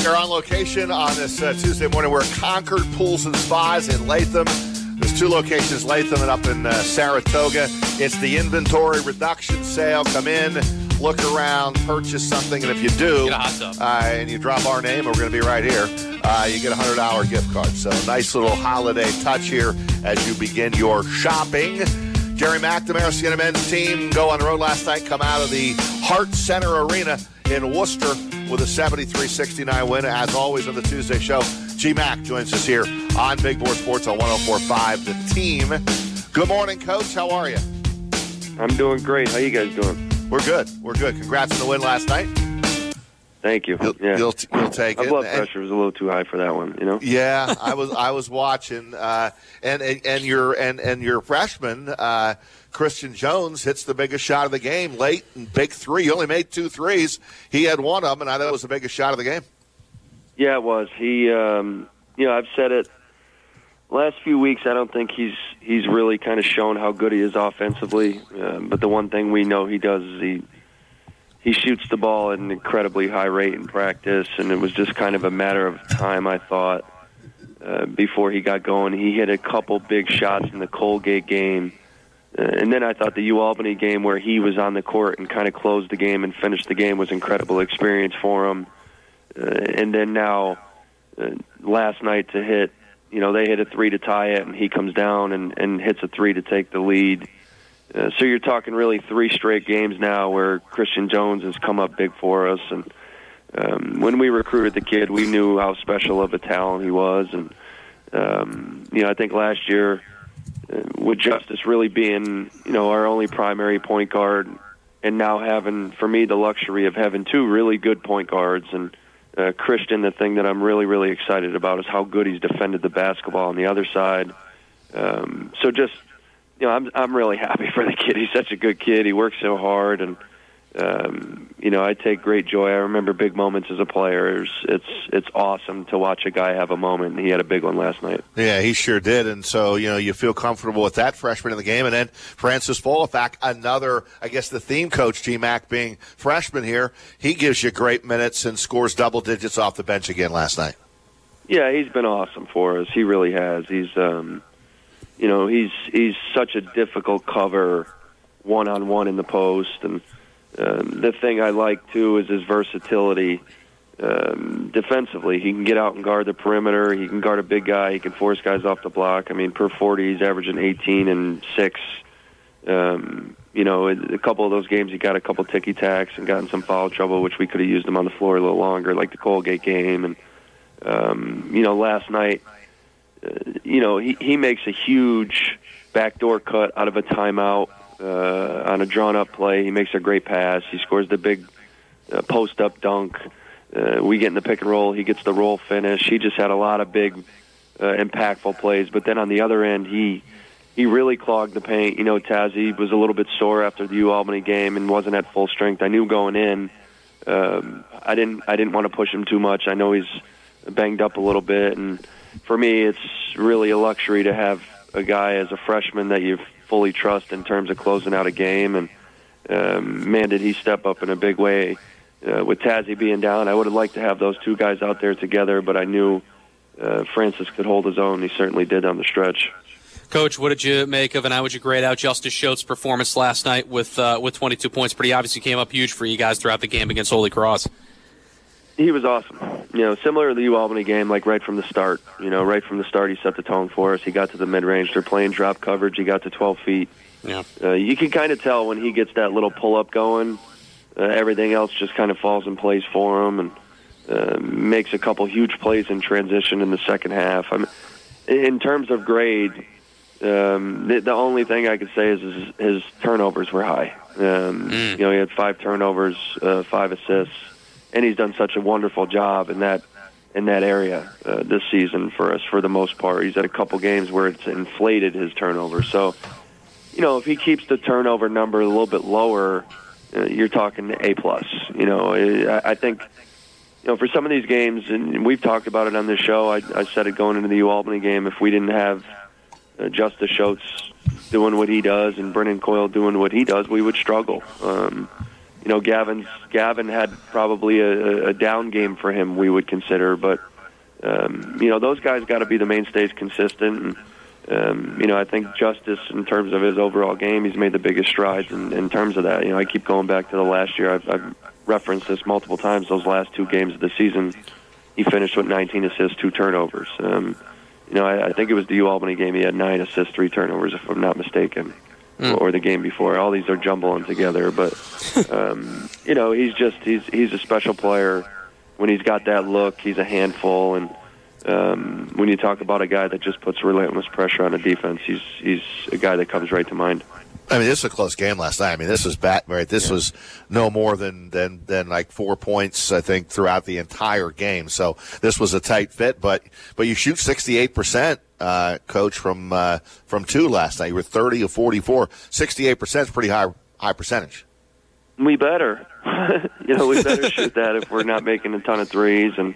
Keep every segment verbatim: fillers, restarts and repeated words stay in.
We are on location on this uh, Tuesday morning. We're at Concord Pools and Spas in Latham. There's two locations, Latham and up in uh, Saratoga. It's the inventory reduction sale. Come in, look around, purchase something, and if you do, get a hot tub. Uh, and you drop our name, we're going to be right here, uh, you get a one hundred dollars gift card. So nice little holiday touch here as you begin your shopping. Jerry McNamara, Sienna men's team, go on the road last night, come out of the Hart Center Arena in Worcester with a seventy-three sixty-nine win. As always on the Tuesday show, G Mac joins us here on Big Board Sports on one oh four point five The Team. Good morning, Coach. How are you? I'm doing great. How you guys doing? We're good. We're good. Congrats on the win last night. Thank you. You'll, yeah. you'll, you'll take My it. blood And- pressure was a little too high for that one, you know? Yeah, I was I was watching, uh, and, and and your and and your freshman uh, Christian Jones hits the biggest shot of the game late and big three. He only made two threes. He had one of them, and I thought it was the biggest shot of the game. Yeah, it was. He, um, you know, I've said it. Last few weeks, I don't think he's he's really kind of shown how good he is offensively. Um, but the one thing we know he does is he he shoots the ball at an incredibly high rate in practice, and it was just kind of a matter of time, I thought, uh, before he got going. He hit a couple big shots in the Colgate game. Uh, and then I thought the UAlbany game where he was on the court and kind of closed the game and finished the game was incredible experience for him. Uh, and then now, uh, last night to hit, you know, they hit a three to tie it, and he comes down and, and hits a three to take the lead. Uh, so you're talking really three straight games now where Christian Jones has come up big for us. And um, when we recruited the kid, we knew how special of a talent he was. And, um, you know, I think last year, uh, with Justice really being, you know, our only primary point guard, and now having, for me, the luxury of having two really good point guards. And uh, Christian, the thing that I'm really, really excited about is how good he's defended the basketball on the other side. Um, so just, you know, I'm I'm really happy for the kid. He's such a good kid. He works so hard, and um, you know, I take great joy. I remember big moments as a player. It's, it's it's awesome to watch a guy have a moment, and he had a big one last night. Yeah, he sure did. And so, you know, you feel comfortable with that freshman in the game. And then Francis Folafak, another, I guess the theme coach, G-Mac, being freshman here, he gives you great minutes and scores double digits off the bench again last night. Yeah, he's been awesome for us. He really has. He's, um, you know, he's he's such a difficult cover one-on-one in the post. And um, the thing I like, too, is his versatility. Um, defensively, he can get out and guard the perimeter. He can guard a big guy. He can force guys off the block. I mean, per forty, he's averaging eighteen and six. Um, you know, a couple of those games, he got a couple ticky-tacks and got in some foul trouble, which we could have used him on the floor a little longer, like the Colgate game. And, um, you know, last night, uh, you know, he, he makes a huge backdoor cut out of a timeout uh, on a drawn-up play. He makes a great pass. He scores the big uh, post-up dunk. Uh, we get in the pick and roll. He gets the roll finish. He just had a lot of big, uh, impactful plays. But then on the other end, he he really clogged the paint. You know, Tazzy was a little bit sore after the UAlbany game and wasn't at full strength. I knew going in, um, I didn't I didn't want to push him too much. I know he's banged up a little bit, and for me, it's really a luxury to have a guy as a freshman that you fully trust in terms of closing out a game. And um, man, did he step up in a big way. Uh, with Tazzy being down, I would have liked to have those two guys out there together, but I knew uh, Francis could hold his own. He certainly did on the stretch. Coach, what did you make of, and how would you grade out Justice Schultz's performance last night with uh, with twenty-two points? Pretty obviously came up huge for you guys throughout the game against Holy Cross. He was awesome. You know, similar to the UAlbany game, like right from the start. You know, right from the start, he set the tone for us. He got to the mid-range. They're playing drop coverage. He got to twelve feet. Yeah. Uh, you can kind of tell when he gets that little pull-up going, Uh, everything else just kind of falls in place for him, and uh, makes a couple huge plays in transition in the second half. I mean, in terms of grade, um, the, the only thing I could say is his, his turnovers were high. Um, mm. You know, he had five turnovers, uh, five assists, and he's done such a wonderful job in that in that area uh, this season for us for the most part. He's had a couple games where it's inflated his turnovers. So, you know, if he keeps the turnover number a little bit lower, Uh, you're talking A plus. You know, I, I think, you know, for some of these games, and we've talked about it on this show. I, I said it going into the UAlbany game. If we didn't have uh, Justice Schultz doing what he does and Brennan Coyle doing what he does, we would struggle. Um, you know, Gavin's Gavin had probably a, a down game for him, we would consider, but um, you know, those guys got to be the mainstays consistent. And, um, you know, I think Justice, in terms of his overall game, he's made the biggest strides in, in terms of that. You know, I keep going back to the last year. I've, I've referenced this multiple times. Those last two games of the season, he finished with nineteen assists, two turnovers. Um, you know, I, I think it was the UAlbany game. He had nine assists, three turnovers, if I'm not mistaken. Mm. Or the game before. All these are jumbling together, but um, you know, he's just he's he's a special player. When he's got that look, he's a handful. And um, when you talk about a guy that just puts relentless pressure on a defense, he's he's a guy that comes right to mind. I mean, this was a close game last night. I mean, this was bat right. This yeah. was no more than, than than like four points, I think, throughout the entire game. So this was a tight fit. But but you shoot sixty-eight percent. Uh, coach, from uh, from two last night. You were thirty of forty-four. sixty-eight percent is pretty high high percentage. We better. you know, we better shoot that if we're not making a ton of threes. And,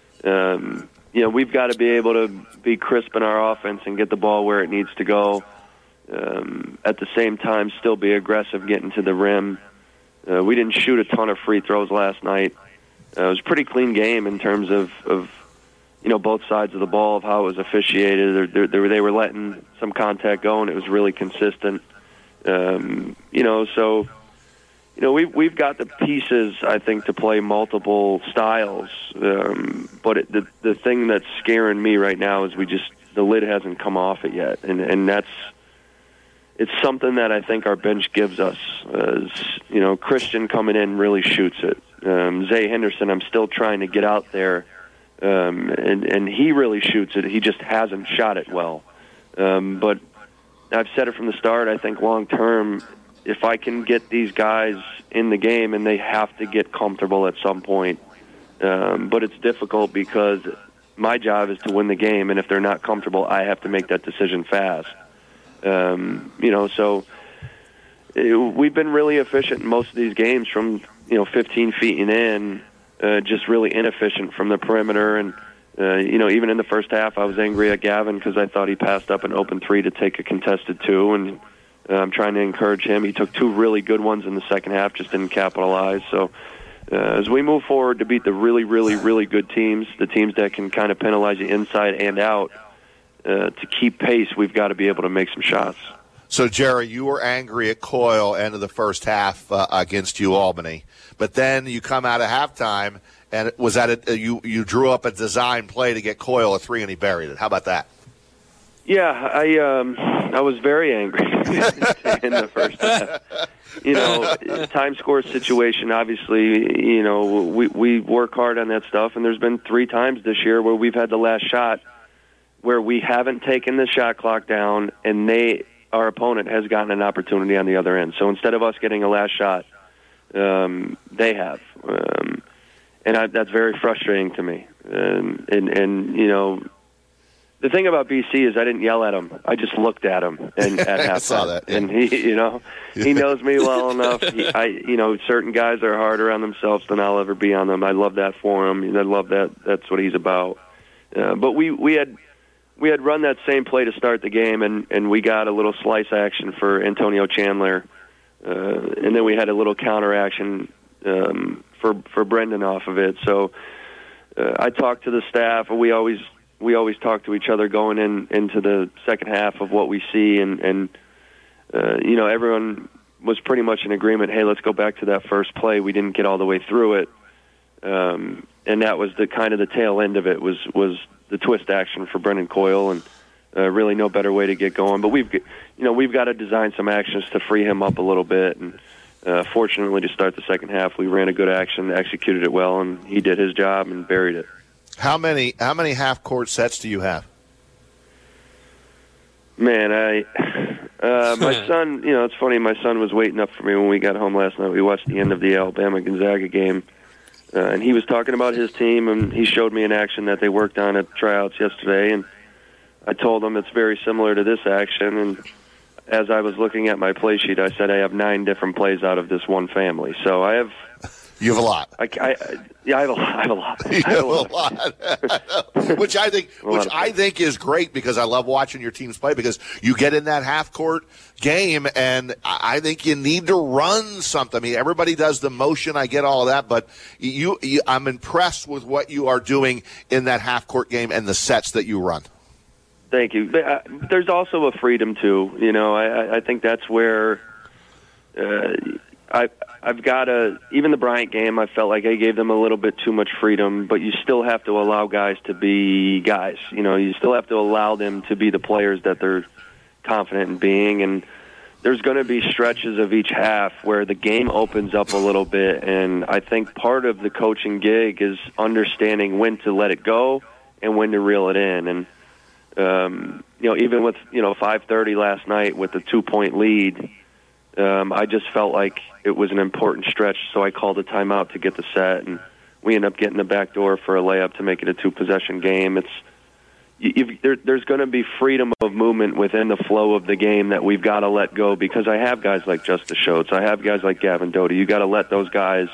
um, you know, we've got to be able to be crisp in our offense and get the ball where it needs to go. Um, at the same time, still be aggressive getting to the rim. Uh, we didn't shoot a ton of free throws last night. Uh, it was a pretty clean game in terms of, of you know, both sides of the ball, of how it was officiated. They, they, they were letting some contact go, and it was really consistent. Um, you know, so, you know, we've, we've got the pieces, I think, to play multiple styles. Um, but it, the, the thing that's scaring me right now is we just, the lid hasn't come off it yet. And, and that's, it's something that I think our bench gives us. As, you know, Christian coming in really shoots it. Um, Zay Henderson, I'm still trying to get out there. Um, and, and he really shoots it. He just hasn't shot it well. Um, but I've said it from the start, I think long term, if I can get these guys in the game, and they have to get comfortable at some point. Um, but it's difficult because my job is to win the game, and if they're not comfortable, I have to make that decision fast. Um, you know, so it, we've been really efficient in most of these games from, you know, fifteen feet and in. Uh, just really inefficient from the perimeter. And, uh, you know, even in the first half, I was angry at Gavin because I thought he passed up an open three to take a contested two. And uh, I'm trying to encourage him. He took two really good ones in the second half, just didn't capitalize. So uh, as we move forward to beat the really, really, really good teams, the teams that can kind of penalize you inside and out, uh, to keep pace, we've got to be able to make some shots. So, Jerry, you were angry at Coyle end of the first half uh, against UAlbany, but then you come out of halftime, and it was that a, you you drew up a design play to get Coyle a three, and he buried it. How about that? Yeah, I um, I was very angry in the first half. You know, time score situation. Obviously, you know, we we work hard on that stuff, and there's been three times this year where we've had the last shot where we haven't taken the shot clock down, and they. Our opponent has gotten an opportunity on the other end. So instead of us getting a last shot, um, they have. Um, and I, that's very frustrating to me. Um, and, and, you know, the thing about B C is I didn't yell at him. I just looked at him and at halftime. I saw that. Yeah. And he, you know, he knows me well enough. He, I, you know, certain guys are harder on themselves than I'll ever be on them. I love that for him. I love that. That's what he's about. Uh, but we, we had... We had run that same play to start the game, and, and we got a little slice action for Antonio Chandler. Uh, and then we had a little counter action um, for for Brendan off of it. So uh, I talked to the staff. We always we always talk to each other going in into the second half of what we see. And, and uh, you know, everyone was pretty much in agreement, hey, let's go back to that first play. We didn't get all the way through it. Um, and that was the kind of the tail end of it was was the twist action for Brendan Coyle, and uh, really no better way to get going. But we've, you know, we've got to design some actions to free him up a little bit. And uh, fortunately, to start the second half, we ran a good action, executed it well, and he did his job and buried it. How many how many half court sets do you have? Man, I uh, my son. You know, it's funny. My son was waiting up for me when we got home last night. We watched the end of the Alabama Gonzaga game. Uh, and he was talking about his team, and he showed me an action that they worked on at tryouts yesterday, and I told him it's very similar to this action. And as I was looking at my play sheet, I said I have nine different plays out of this one family. So I have You have a lot. I, I, yeah, I have a lot. I have a lot. You I have a lot. Which I think, which I think is great because I love watching your teams play because you get in that half court game and I think you need to run something. I mean, everybody does the motion. I get all of that, but you, you I'm impressed with what you are doing in that half court game and the sets that you run. Thank you. But, uh, there's also a freedom too. You know, I, I think that's where uh, I. I've got a, even the Bryant game, I felt like I gave them a little bit too much freedom, but you still have to allow guys to be guys. You know, you still have to allow them to be the players that they're confident in being. And there's going to be stretches of each half where the game opens up a little bit. And I think part of the coaching gig is understanding when to let it go and when to reel it in. And, um, you know, even with, you know, five thirty last night with the two-point lead, Um, I just felt like it was an important stretch, so I called a timeout to get the set, and we ended up getting the back door for a layup to make it a two-possession game. It's you, there, there's going to be freedom of movement within the flow of the game that we've got to let go because I have guys like Justice Schultz, I have guys like Gavin Doty. You got to let those guys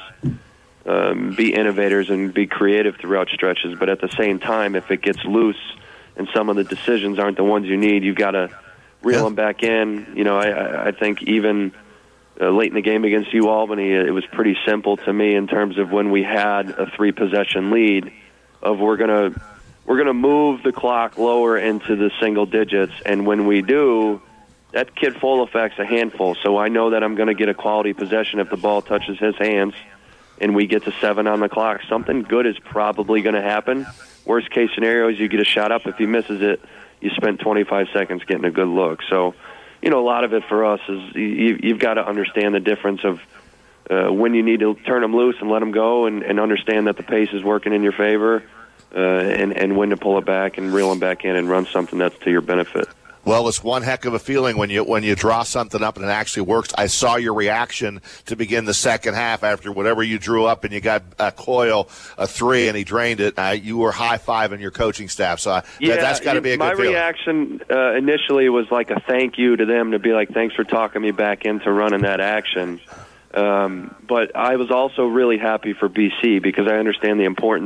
um, be innovators and be creative throughout stretches, but at the same time, if it gets loose and some of the decisions aren't the ones you need, you've got to reel yeah. them back in. You know, I, I think even uh, late in the game against U Albany, it was pretty simple to me in terms of when we had a three-possession lead of we're gonna we're gonna move the clock lower into the single digits, and when we do, that kid Folefak's a handful. So I know that I'm going to get a quality possession if the ball touches his hands, and we get to seven on the clock. Something good is probably going to happen. Worst case scenario is you get a shot up. If he misses it, you spent twenty-five seconds getting a good look. So, you know, a lot of it for us is you, you've got to understand the difference of uh, when you need to turn them loose and let them go and, and understand that the pace is working in your favor uh, and, and when to pull it back and reel them back in and run something that's to your benefit. Well, it's one heck of a feeling when you when you draw something up and it actually works. I saw your reaction to begin the second half after whatever you drew up, and you got uh, Coyle a three, and he drained it. Uh, you were high-fiving your coaching staff, so uh, yeah, that, that's got to be a good my feeling. My reaction uh, initially was like a thank you to them to be like, thanks for talking me back into running that action. Um, but I was also really happy for B C because I understand the importance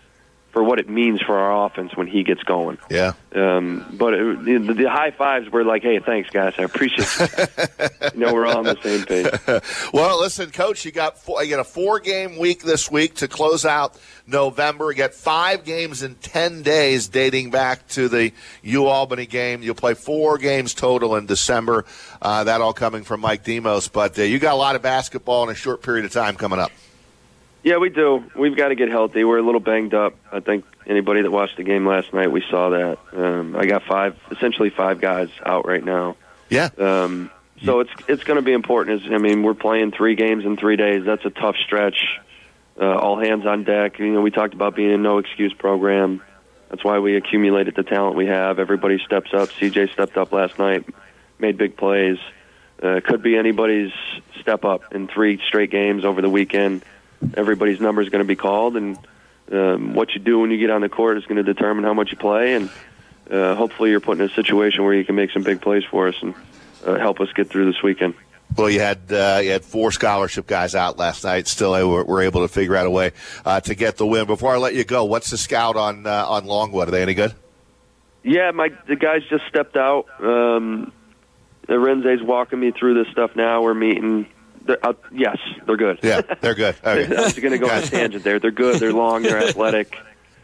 for what it means for our offense when he gets going. Yeah. Um, but it, the, the high fives were like, hey, thanks, guys. I appreciate it. You know, we're all on the same page. Well, listen, Coach, you got four, you got a four-game week this week to close out November. You got five games in ten days dating back to the U Albany game. You'll play four games total in December. Uh, that all coming from Mike Demos. But uh, you got a lot of basketball in a short period of time coming up. Yeah, we do. We've got to get healthy. We're a little banged up. I think anybody that watched the game last night, we saw that. Um, I got five, essentially five guys out right now. Yeah. Um, so it's it's going to be important. I mean, we're playing three games in three days. That's a tough stretch. Uh, all hands on deck. You know, we talked about being a no-excuse program. That's why we accumulated the talent we have. Everybody steps up. C J stepped up last night, made big plays. Uh, could be anybody's step up in three straight games over the weekend. Everybody's number is going to be called, and um, what you do when you get on the court is going to determine how much you play, and uh, hopefully you're put in a situation where you can make some big plays for us and uh, help us get through this weekend. Well, you had uh, you had four scholarship guys out last night. Still, they were, were able to figure out a way uh, to get the win. Before I let you go, what's the scout on uh, on Longwood? Are they any good? Yeah, my the guys just stepped out. Um, Renze's walking me through this stuff now. We're meeting. Uh, yes, they're good. Yeah, they're good. Okay. I was going to go on a tangent there. They're good. They're long. They're athletic.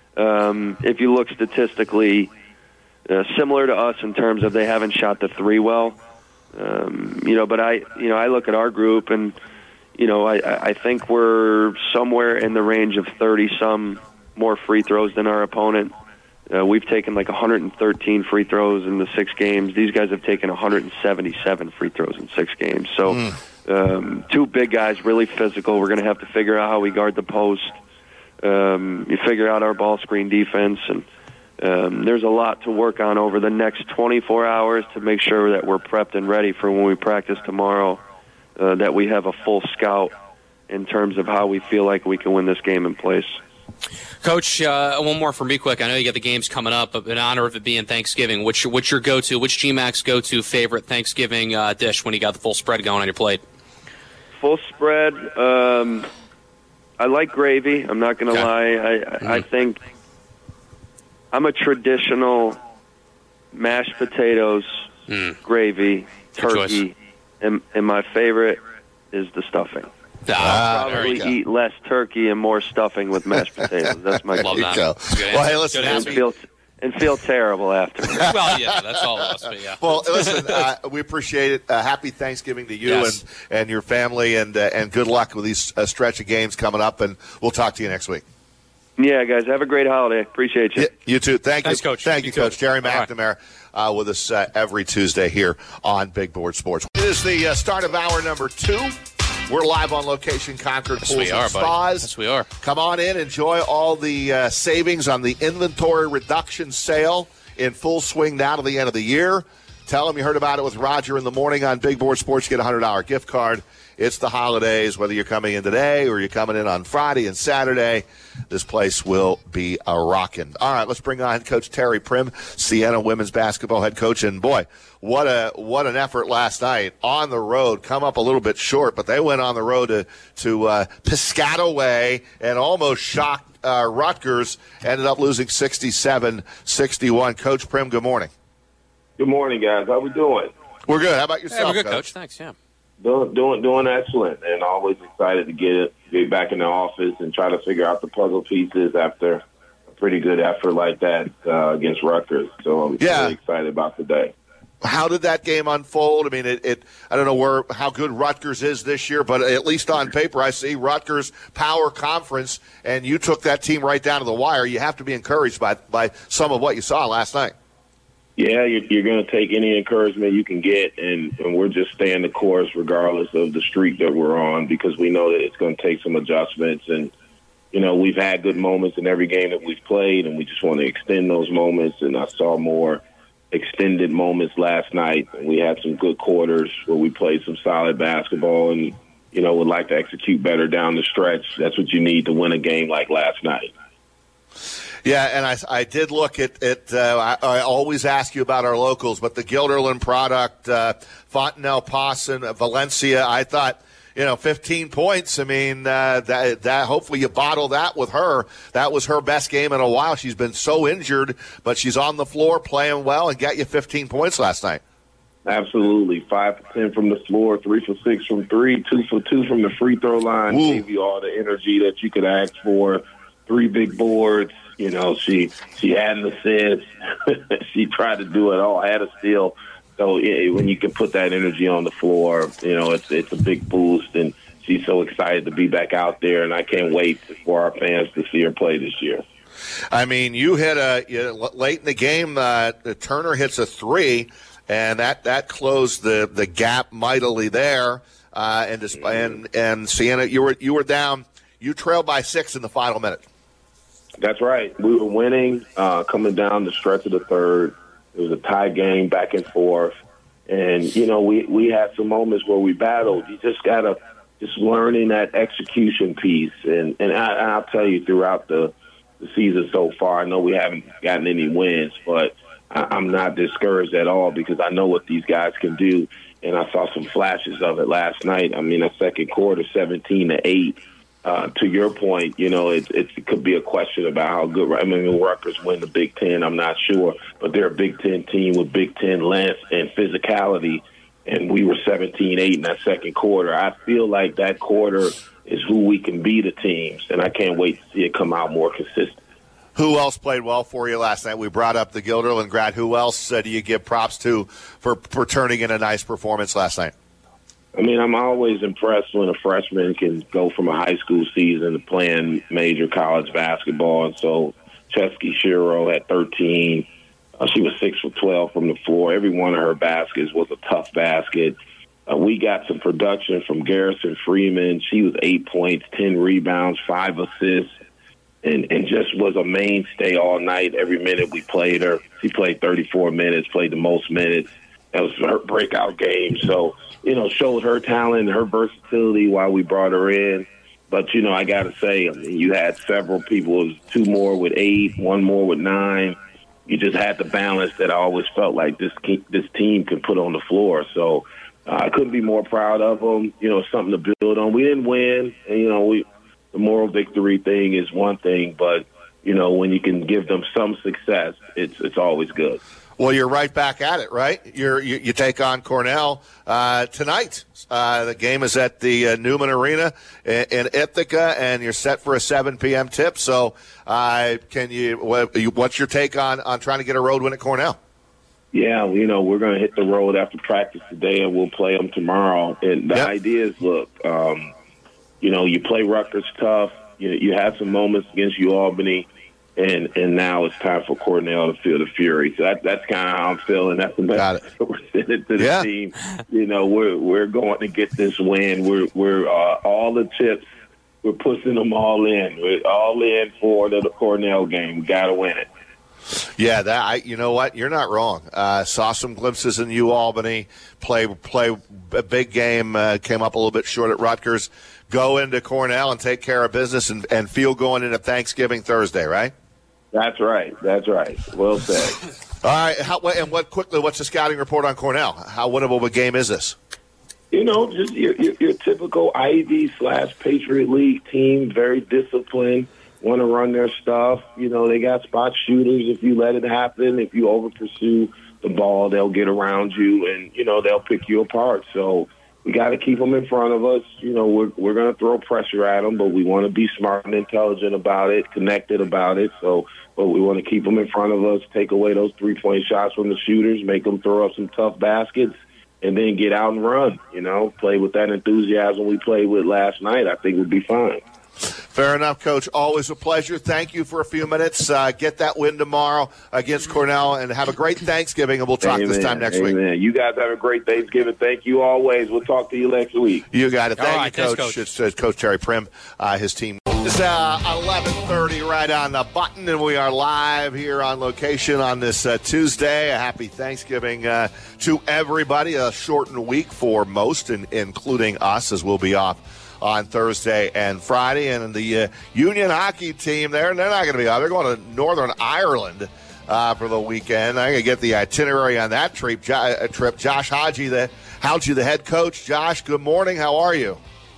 Um, if you look statistically, uh, similar to us in terms of they haven't shot the three well. Um, you know, but I, you know, I look at our group, and you know, I, I think we're somewhere in the range of thirty some more free throws than our opponent. Uh, we've taken like one hundred thirteen free throws in the six games. These guys have taken one hundred seventy-seven free throws in six games. So. Mm. Um, two big guys, really physical. We're going to have to figure out how we guard the post. Um, you figure out our ball screen defense, and um, there's a lot to work on over the next twenty-four hours to make sure that we're prepped and ready for when we practice tomorrow, uh, that we have a full scout in terms of how we feel like we can win this game in place. Coach, uh, one more for me quick. I know you got the games coming up, but in honor of it being Thanksgiving, what's your, what's your go-to, which G MAC's go-to favorite Thanksgiving uh, dish when you got the full spread going on your plate? Full spread, um, I like gravy. I'm not going to Okay. lie. I, Mm. I think I'm a traditional mashed potatoes, Mm. gravy, Good turkey, and, and my favorite is the stuffing. Ah, I'll there you probably go. eat less turkey and more stuffing with mashed potatoes. That's my Love goal. that. go. That's a good Well, hey, answer. listen, Good And answer. feel, and feel terrible after. Well, yeah, that's all of us. But yeah. Well, listen, uh, we appreciate it. Uh, happy Thanksgiving to you Yes. and, and your family, and uh, and good luck with these uh, stretch of games coming up, and we'll talk to you next week. Yeah, guys, have a great holiday. Appreciate you. Yeah, you too. Thank Thanks, you. Coach. Thank You you, too. Coach. Jerry All right. McNamara uh, with us uh, every Tuesday here on Big Board Sports. It is the uh, start of hour number two. We're live on location, Concord Yes, Pools we and are, buddy. Spas. Yes, we are. Come on in, enjoy all the uh, savings on the inventory reduction sale in full swing now to the end of the year. Tell them you heard about it with Roger in the morning on Big Board Sports. Get a one hundred dollars gift card. It's the holidays, whether you're coming in today or you're coming in on Friday and Saturday. This place will be a rockin'. All right, let's bring on Coach Terry Prim, Siena women's basketball head coach. And, boy, what a what an effort last night on the road. Come up a little bit short, but they went on the road to, to uh, Piscataway and almost shocked uh, Rutgers. Ended up losing sixty-seven sixty-one. Coach Prim, good morning. Good morning, guys. How we doing? We're good. How about Hey, yourself, we're good, Coach? Coach. Thanks, yeah. Doing, doing, doing excellent, and always excited to get get back in the office and try to figure out the puzzle pieces after a pretty good effort like that uh, against Rutgers. So I'm Yeah. really excited about today. How did that game unfold? I mean, it, it. I don't know where how good Rutgers is this year, but at least on paper, I see Rutgers power conference, and you took that team right down to the wire. You have to be encouraged by by some of what you saw last night. Yeah, you're, you're going to take any encouragement you can get, and, and we're just staying the course regardless of the streak that we're on, because we know that it's going to take some adjustments. And, you know, we've had good moments in every game that we've played, and we just want to extend those moments. And I saw more extended moments last night. We had some good quarters where we played some solid basketball and, you know, would like to execute better down the stretch. That's what you need to win a game like last night. Yeah, and I, I did look at it. Uh, I, I always ask you about our locals, but the Gilderland product, uh, Fontenelle, Pawson, uh, Valencia. I thought, you know, fifteen points. I mean, uh, that that hopefully you bottle that with her. That was her best game in a while. She's been so injured, but she's on the floor playing well and got you fifteen points last night. Absolutely. Five for ten from the floor, three for six from three, two for two from the free throw line. Ooh. Gave you all the energy that you could ask for. Three big boards. You know, she she had an assist. She tried to do it all, had a steal. So yeah, when you can put that energy on the floor, you know, it's it's a big boost. And she's so excited to be back out there, and I can't wait for our fans to see her play this year. I mean, you hit a you, late in the game. Uh, Turner hits a three, and that, that closed the, the gap mightily there. Uh, and, just, and and Siena, you were you were down. You trailed by six in the final minute. That's right. We were winning, uh, coming down the stretch of the third. It was a tie game, back and forth. And, you know, we, we had some moments where we battled. You just got to just learning that execution piece. And, and I, I'll tell you, throughout the, the season so far, I know we haven't gotten any wins, but I, I'm not discouraged at all because I know what these guys can do. And I saw some flashes of it last night. I mean, a second quarter, seventeen to eight. Uh, to your point, you know, it, it could be a question about how good. I mean, Rutgers win the Big Ten. I'm not sure, but they're a Big Ten team with Big Ten length and physicality. And we were seventeen eight in that second quarter. I feel like that quarter is who we can be the teams, and I can't wait to see it come out more consistent. Who else played well for you last night? We brought up the Gilderland grad. Who else uh, do you give props to for, for turning in a nice performance last night? I mean, I'm always impressed when a freshman can go from a high school season to playing major college basketball. And so Chesky Shiro had thirteen. Uh, she was six for twelve from the floor. Every one of her baskets was a tough basket. Uh, we got some production from Garrison Freeman. She was eight points, ten rebounds, five assists, and, and just was a mainstay all night. Every minute we played her. She played thirty-four minutes, played the most minutes. That was her breakout game. So, you know, showed her talent and her versatility while we brought her in. But, you know, I got to say, I mean, you had several people. It was two more with eight, one more with nine. You just had the balance that I always felt like this this team could put on the floor. So uh, I couldn't be more proud of them. You know, something to build on. We didn't win. And, you know, we the moral victory thing is one thing, but, you know, when you can give them some success, it's it's always good. Well, you're right back at it, right? You're, you you take on Cornell uh, tonight. Uh, the game is at the uh, Newman Arena in, in Ithaca, and you're set for a seven p.m. tip. So, uh, can you? What, what's your take on on trying to get a road win at Cornell? Yeah, you know, we're going to hit the road after practice today, and we'll play them tomorrow. And the yep. idea is, look, um, you know, you play Rutgers tough. You you have some moments against UAlbany. And and now it's time for Cornell to feel the fury. So that, that's kind of how I'm feeling. That's the message that we're sending to the yeah. team. You know, we're we're going to get this win. We're we're uh, all the chips. We're pushing them all in. We're all in for the Cornell game. We got to win it. Yeah, that I. You know what? You're not wrong. Uh, saw some glimpses in UAlbany. Play play a big game. Uh, came up a little bit short at Rutgers. Go into Cornell and take care of business and, and feel going into Thanksgiving Thursday, right? That's right. That's right. Well said. All right. How, and what quickly? What's the scouting report on Cornell? How winnable a game is this? You know, just your, your, your typical Ivy slash Patriot League team. Very disciplined. Want to run their stuff. You know, they got spot shooters. If you let it happen, if you over pursue the ball, they'll get around you, and you know they'll pick you apart. So we got to keep them in front of us. You know, we're we're going to throw pressure at them, but we want to be smart and intelligent about it, connected about it. So, but we want to keep them in front of us, take away those three-point shots from the shooters, make them throw up some tough baskets, and then get out and run. You know, play with that enthusiasm we played with last night. I think we'll be fine. Fair enough, Coach. Always a pleasure. Thank you for a few minutes. Uh, get that win tomorrow against Cornell, and have a great Thanksgiving, and we'll talk Amen. this time next Amen. week. You guys have a great Thanksgiving. Thank you always. We'll talk to you next week. You got it. Thank All right, you, Coach. thanks, Coach. It's uh, Coach Terry Prim, uh, his team. It's uh, eleven thirty right on the button, and we are live here on location on this uh, Tuesday. A happy Thanksgiving uh, to everybody. A shortened week for most, in, including us, as we'll be off on Thursday and Friday. And the uh, Union hockey team, there, they're not going to be out. They're going to Northern Ireland uh, for the weekend. I'm going to get the itinerary on that trip. Jo- uh, trip. Josh Hodgie, the Hodgie, the head coach. Josh, good morning. How are you?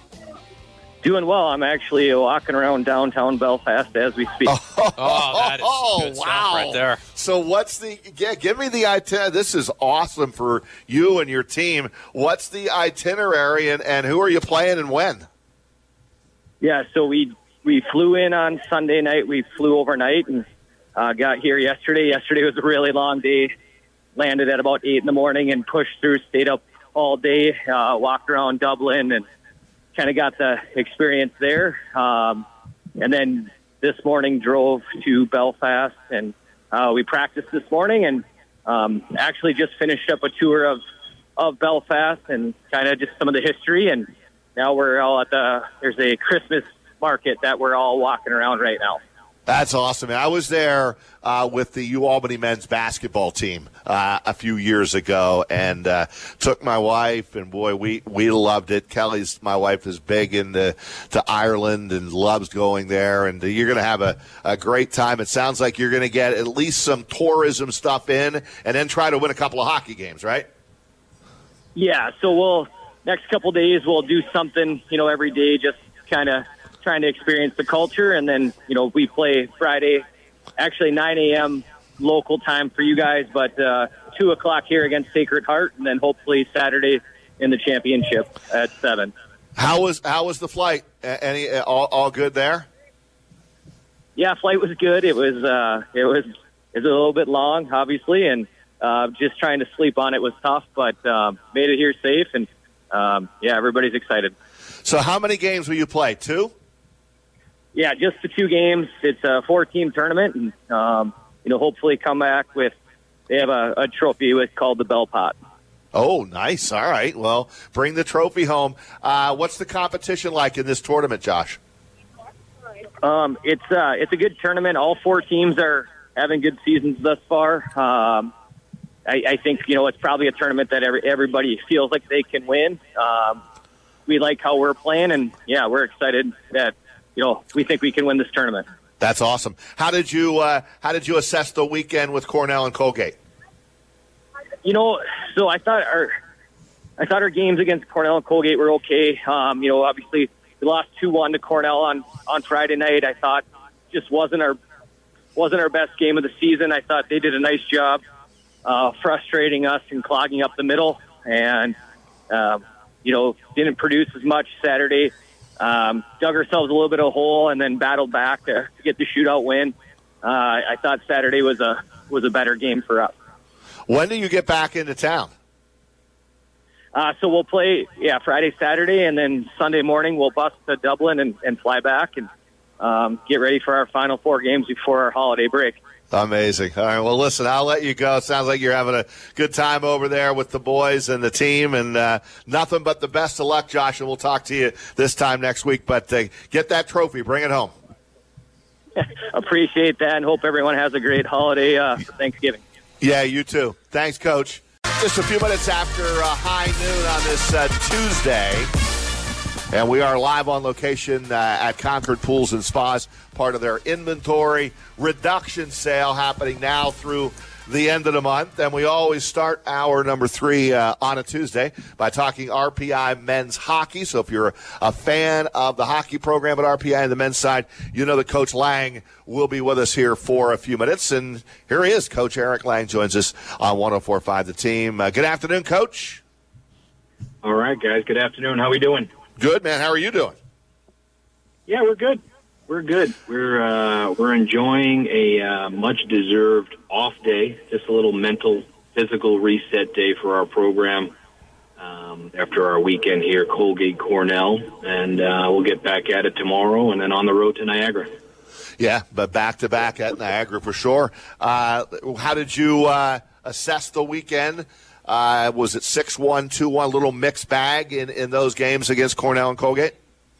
Doing well. I'm actually walking around downtown Belfast as we speak. Oh, Oh, that is oh, good stuff wow. right there. So what's the yeah, give me the itinerary. This is awesome for you and your team. What's the itinerary, and, and who are you playing and when? Yeah, so we we flew in on Sunday night. We flew overnight and uh, got here yesterday. Yesterday was a really long day. Landed at about eight in the morning and pushed through, stayed up all day, uh, walked around Dublin and kind of got the experience there. Um, and then this morning drove to Belfast, and uh, we practiced this morning and um, actually just finished up a tour of, of Belfast and kind of just some of the history. And now we're all at the, there's a Christmas market that we're all walking around right now. That's awesome. I was there uh, with the UAlbany men's basketball team uh, a few years ago, and uh, took my wife, and boy, we, we loved it. Kelly's, my wife, is big into to Ireland and loves going there, and you're going to have a, a great time. It sounds like you're going to get at least some tourism stuff in, and then try to win a couple of hockey games, right? Yeah, so we'll, next couple days, we'll do something, you know, every day, just kind of trying to experience the culture. And then, you know, we play Friday, actually nine a.m. local time for you guys, but uh, two o'clock here against Sacred Heart, and then hopefully Saturday in the championship at seven. How was how was the flight? Any all, all good there? Yeah, flight was good. It was uh, it was it was a little bit long, obviously, and uh, just trying to sleep on it was tough, but uh, made it here safe, and um, yeah, everybody's excited. So how many games will you play? Two? Yeah, just the two games. It's a four-team tournament, and um, you know, hopefully come back with. They have a, a trophy with called the Bell Pot. Oh, nice. All right. Well, bring the trophy home. Uh, what's the competition like in this tournament, Josh? Um, it's uh, it's a good tournament. All four teams are having good seasons thus far. Um, I, I think you know it's probably a tournament that every, everybody feels like they can win. Um, we like how we're playing, and yeah, we're excited that. You know, we think we can win this tournament. That's awesome. How did you uh, How did you assess the weekend with Cornell and Colgate? You know, so I thought our I thought our games against Cornell and Colgate were okay. Um, you know, obviously we lost two one to Cornell on, on Friday night. I thought just wasn't our wasn't our best game of the season. I thought they did a nice job uh, frustrating us and clogging up the middle, and um, you know, didn't produce as much Saturday. Um, dug ourselves a little bit of a hole and then battled back to, to get the shootout win. Uh, I thought Saturday was a was a better game for us. When do you get back into town? Uh, so we'll play, yeah, Friday, Saturday, and then Sunday morning we'll bus to Dublin and, and fly back and um, get ready for our final four games before our holiday break. Amazing. All right, well, listen, I'll let you go. It sounds like you're having a good time over there with the boys and the team, and uh, nothing but the best of luck, Josh, and we'll talk to you this time next week. But uh, get that trophy. Bring it home. Appreciate that, and hope everyone has a great holiday uh, for Thanksgiving. Yeah, you too. Thanks, Coach. Just a few minutes after uh, high noon on this uh, Tuesday, and we are live on location uh, at Concord Pools and Spas, part of their inventory reduction sale happening now through the end of the month. And we always start hour number three uh, on a Tuesday by talking R P I men's hockey. So if you're a fan of the hockey program at R P I on the men's side, you know that Coach Lang will be with us here for a few minutes. And here he is. Coach Eric Lang joins us on one oh four point five The Team. Uh, good afternoon, Coach. All right, guys. Good afternoon. How we doing? Good, man. How are you doing? Yeah, we're good. We're good. We're uh, we're enjoying a uh, much-deserved off day, just a little mental, physical reset day for our program um, after our weekend here, Colgate Cornell, and uh, we'll get back at it tomorrow, and then on the road to Niagara. Yeah, but back-to-back at Niagara for sure. Uh, how did you uh, assess the weekend? Uh, was it six one, two one, a little mixed bag in, in those games against Cornell and Colgate?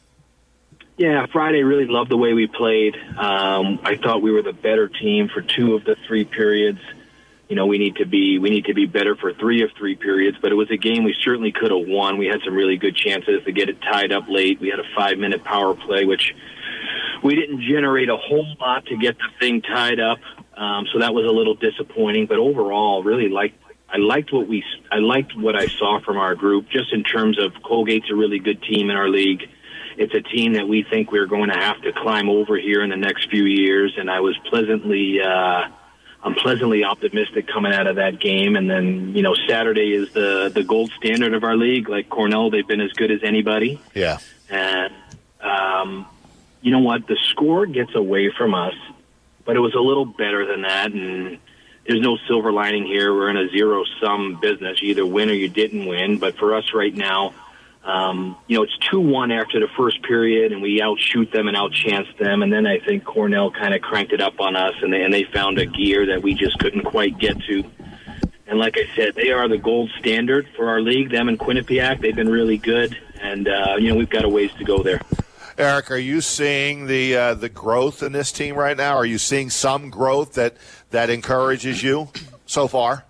Yeah, Friday really loved the way we played. Um, I thought we were the better team for two of the three periods. You know, we need to be we need to be better for three of three periods, but it was a game we certainly could have won. We had some really good chances to get it tied up late. We had a five-minute power play, which we didn't generate a whole lot to get the thing tied up, um, so that was a little disappointing. But overall, really liked I liked what we I liked what I saw from our group, just in terms of Colgate's a really good team in our league. It's a team that we think we're going to have to climb over here in the next few years, and I was pleasantly, uh, I'm pleasantly optimistic coming out of that game. And then, you know, Saturday is the the gold standard of our league. Like Cornell, they've been as good as anybody. Yeah. And um, you know what? The score gets away from us, but it was a little better than that. And there's no silver lining here. We're in a zero-sum business. You either win or you didn't win. But for us right now, Um, you know, it's two one after the first period, and we outshoot them and outchance them. And then I think Cornell kind of cranked it up on us, and they, and they found a gear that we just couldn't quite get to. And like I said, they are the gold standard for our league, them and Quinnipiac. They've been really good, and, uh, you know, we've got a ways to go there. Eric, are you seeing the uh, the growth in this team right now? Are you seeing some growth that, that encourages you so far?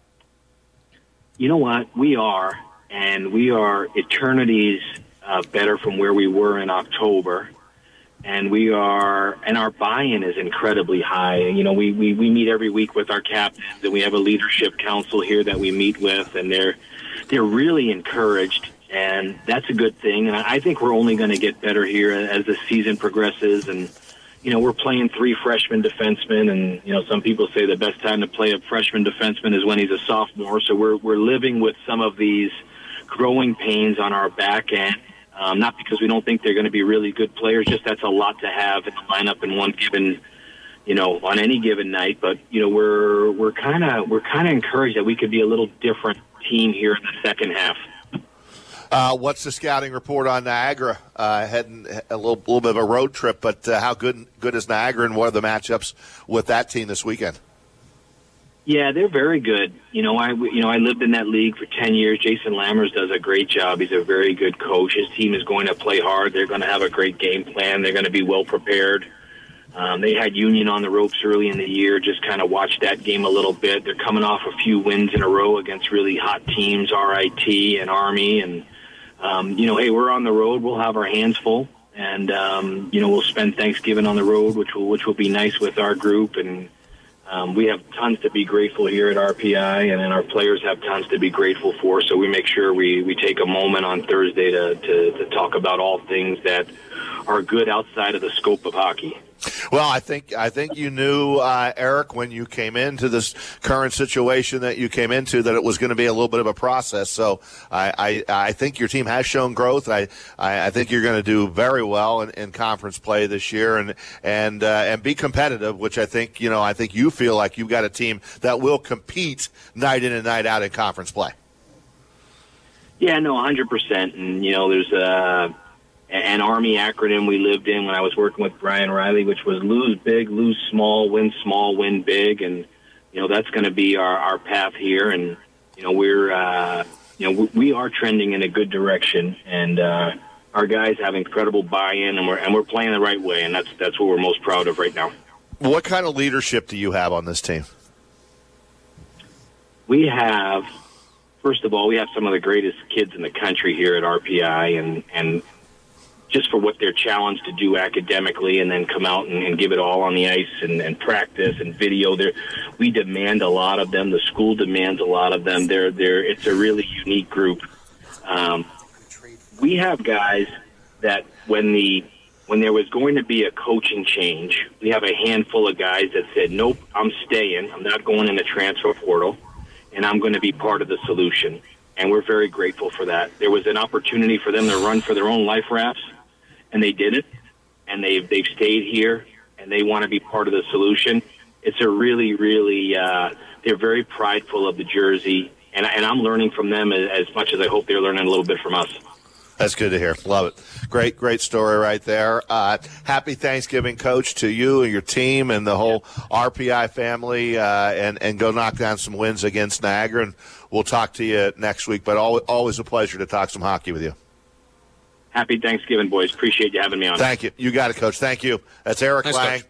You know what? We are. And we are eternities uh, better from where we were in October. And we are, and our buy-in is incredibly high. You know, we, we, we meet every week with our captains, and we have a leadership council here that we meet with, and they're, they're really encouraged. And that's a good thing. And I think we're only going to get better here as the season progresses. And, you know, we're playing three freshman defensemen, and, you know, some people say the best time to play a freshman defenseman is when he's a sophomore. So we're, we're living with some of these growing pains on our back end, um, not because we don't think they're going to be really good players, just that's a lot to have in the lineup in one given, you know, on any given night. But, you know, we're we're kind of we're kind of encouraged that we could be a little different team here in the second half. Uh, what's the scouting report on Niagara? Uh, heading a little, little bit of a road trip, but uh, how good good is Niagara, and what are the matchups with that team this weekend? Yeah, they're very good. You know, I you know I lived in that league for ten years. Jason Lammers does a great job. He's a very good coach. His team is going to play hard. They're going to have a great game plan. They're going to be well prepared. Um, they had Union on the ropes early in the year. Just kind of watched that game a little bit. They're coming off a few wins in a row against really hot teams, R I T and Army. And um, you know, hey, we're on the road. We'll have our hands full, and um, you know, we'll spend Thanksgiving on the road, which will which will be nice with our group. And Um, we have tons to be grateful here at R P I, and then our players have tons to be grateful for. So we make sure we, we take a moment on Thursday to, to, to talk about all things that are good outside of the scope of hockey. Well, I think I think you knew, uh, Eric, when you came into this current situation that you came into, that it was going to be a little bit of a process. So I, I, I think your team has shown growth. I, I, I think you're going to do very well in, in conference play this year, and and uh, and be competitive. Which I think you know I think you feel like you've got a team that will compete night in and night out in conference play. Yeah, no, one hundred percent. And you know, there's a. an Army acronym we lived in when I was working with Brian Riley, which was lose big, lose small, win small, win big. And, you know, that's going to be our, our path here. And, you know, we're, uh, you know, we are trending in a good direction. And uh, our guys have incredible buy-in, and we're, and we're playing the right way. And that's, that's what we're most proud of right now. What kind of leadership do you have on this team? We have, first of all, we have some of the greatest kids in the country here at R P I, and, and, just for what they're challenged to do academically and then come out and, and give it all on the ice and, and practice and video. There, we demand a lot of them. The school demands a lot of them. They're, they're, it's a really unique group. Um, we have guys that when the when there was going to be a coaching change, we have a handful of guys that said, nope, I'm staying. I'm not going in the transfer portal, and I'm going to be part of the solution. And we're very grateful for that. There was an opportunity for them to run for their own life rafts, and they did it, and they've, they've stayed here, and they want to be part of the solution. It's a really, really, uh, they're very prideful of the jersey, and, and I'm learning from them as, as much as I hope they're learning a little bit from us. That's good to hear. Love it. Great, great story right there. Uh, happy Thanksgiving, Coach, to you and your team and the whole R P I family, uh, and, and go knock down some wins against Niagara, and we'll talk to you next week, but always a pleasure to talk some hockey with you. Happy Thanksgiving, boys. Appreciate you having me on. Thank you. You got it, Coach. Thank you. That's Eric Nice Lang. Coach.